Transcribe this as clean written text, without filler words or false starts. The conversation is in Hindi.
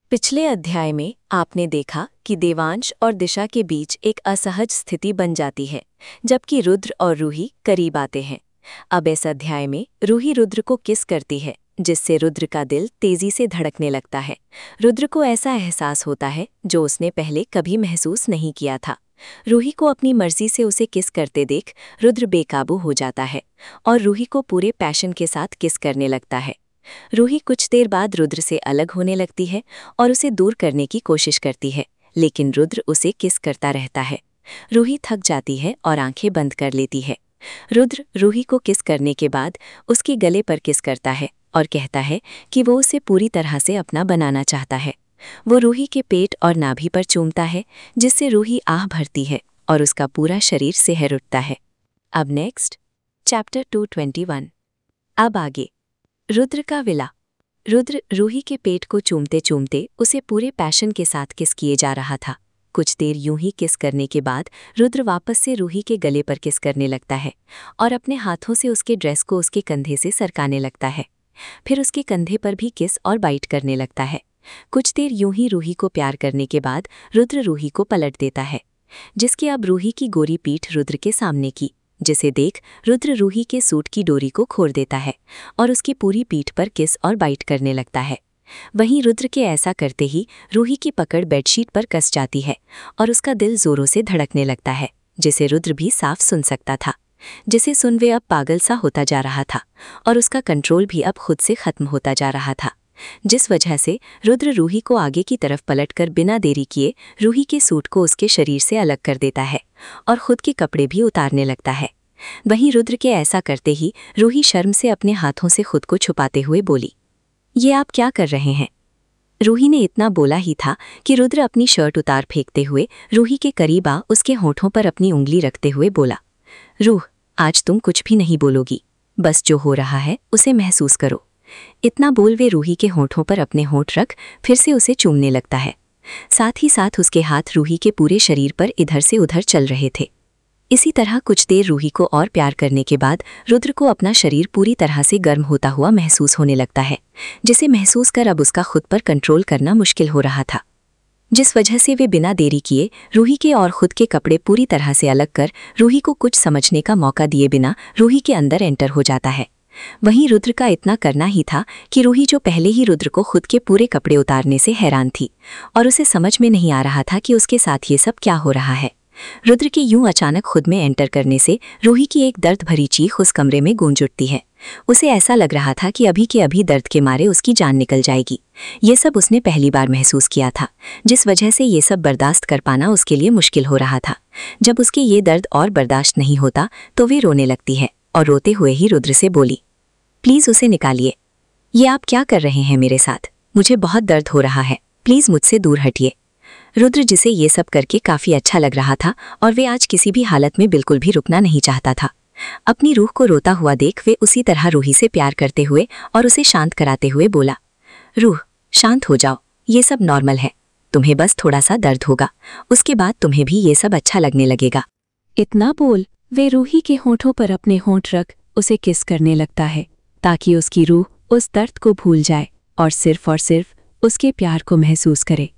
पिछले अध्याय में आपने देखा कि देवांश और दिशा के बीच एक असहज स्थिति बन जाती है, जबकि रुद्र और रूही करीब आते हैं। अब इस अध्याय में रूही रुद्र को किस करती है, जिससे रुद्र का दिल तेजी से धड़कने लगता है। रुद्र को ऐसा एहसास होता है जो उसने पहले कभी महसूस नहीं किया था। रूही को अपनी मर्जी से उसे किस करते देख रुद्र बेकाबू हो जाता है और रूही को पूरे पैशन के साथ किस करने लगता है। रूही कुछ देर बाद रुद्र से अलग होने लगती है और उसे दूर करने की कोशिश करती है, लेकिन रुद्र उसे किस करता रहता है। रूही थक जाती है और आंखें बंद कर लेती है। रुद्र रूही को किस करने के बाद उसके गले पर किस करता है और कहता है कि वो उसे पूरी तरह से अपना बनाना चाहता है। वो रूही के पेट और नाभि पर चूमता है, जिससे रूही आह भरती है और उसका पूरा शरीर सिहर उठता है। अब नेक्स्ट चैप्टर 221। अब आगे रुद्र का विला। रुद्र रूही के पेट को चूमते चूमते उसे पूरे पैशन के साथ किस किए जा रहा था। कुछ देर यूं ही किस करने के बाद रुद्र वापस से रूही के गले पर किस करने लगता है और अपने हाथों से उसके ड्रेस को उसके कंधे से सरकाने लगता है। फिर उसके कंधे पर भी किस और बाइट करने लगता है। कुछ देर यूं ही रूही को प्यार करने के बाद रुद्र रूही को पलट देता है, जिसकी अब रूही की गोरी पीठ रुद्र के सामने की, जिसे देख रुद्र रूही के सूट की डोरी को खोल देता है और उसकी पूरी पीठ पर किस और बाइट करने लगता है। वहीं रुद्र के ऐसा करते ही रूही की पकड़ बेडशीट पर कस जाती है और उसका दिल जोरों से धड़कने लगता है, जिसे रुद्र भी साफ सुन सकता था। जिसे सुन वे अब पागल सा होता जा रहा था और उसका कंट्रोल भी अब खुद से खत्म होता जा रहा था, जिस वजह से रुद्र रूही को आगे की तरफ पलटकर बिना देरी किए रूही के सूट को उसके शरीर से अलग कर देता है और खुद के कपड़े भी उतारने लगता है। वहीं रुद्र के ऐसा करते ही रूही शर्म से अपने हाथों से खुद को छुपाते हुए बोली, ये आप क्या कर रहे हैं? रूही ने इतना बोला ही था कि रुद्र अपनी शर्ट उतार फेंकते हुए रूही के करीब आ उसके होठों पर अपनी उंगली रखते हुए बोला, रूह, आज तुम कुछ भी नहीं बोलोगी, बस जो हो रहा है उसे महसूस करो। इतना बोल वे रूही के होठों पर अपने होठ रख फिर से उसे चूमने लगता है। साथ ही साथ उसके हाथ रूही के पूरे शरीर पर इधर से उधर चल रहे थे। इसी तरह कुछ देर रूही को और प्यार करने के बाद रुद्र को अपना शरीर पूरी तरह से गर्म होता हुआ महसूस होने लगता है, जिसे महसूस कर अब उसका खुद पर कंट्रोल करना मुश्किल हो रहा था, जिस वजह से वे बिना देरी किए रूही के और खुद के कपड़े पूरी तरह से अलग कर रूही को कुछ समझने का मौका दिए बिना रूही के अंदर एंटर हो जाता है। वहीं रुद्र का इतना करना ही था कि रूही, जो पहले ही रुद्र को खुद के पूरे कपड़े उतारने से हैरान थी और उसे समझ में नहीं आ रहा था कि उसके साथ ये सब क्या हो रहा है। रुद्र के यूं अचानक खुद में एंटर करने से रूही की एक दर्द भरी चीख उस कमरे में गूंज उठती है। उसे ऐसा लग रहा था कि अभी के अभी दर्द के मारे उसकी जान निकल जाएगी। ये सब उसने पहली बार महसूस किया था, जिस वजह से ये सब बर्दाश्त कर पाना उसके लिए मुश्किल हो रहा था। जब उसके ये दर्द और बर्दाश्त नहीं होता तो वे रोने लगती है और रोते हुए ही रुद्र से बोली, प्लीज़ उसे निकालिए। ये आप क्या कर रहे हैं मेरे साथ? मुझे बहुत दर्द हो रहा है, प्लीज़ मुझसे दूर हटिए। रुद्र, जिसे ये सब करके काफ़ी अच्छा लग रहा था और वे आज किसी भी हालत में बिल्कुल भी रुकना नहीं चाहता था। अपनी रूह को रोता हुआ देख वे उसी तरह रूही से प्यार करते हुए और उसे शांत कराते हुए बोला, रूह, शांत हो जाओ, ये सब नॉर्मल है, तुम्हें बस थोड़ा सा दर्द होगा, उसके बाद तुम्हें भी ये सब अच्छा लगने लगेगा। इतना बोल वे रूही के होठों पर अपने होंठ रख उसे किस करने लगता है, ताकि उसकी रूह उस दर्द को भूल जाए और सिर्फ उसके प्यार को महसूस करे।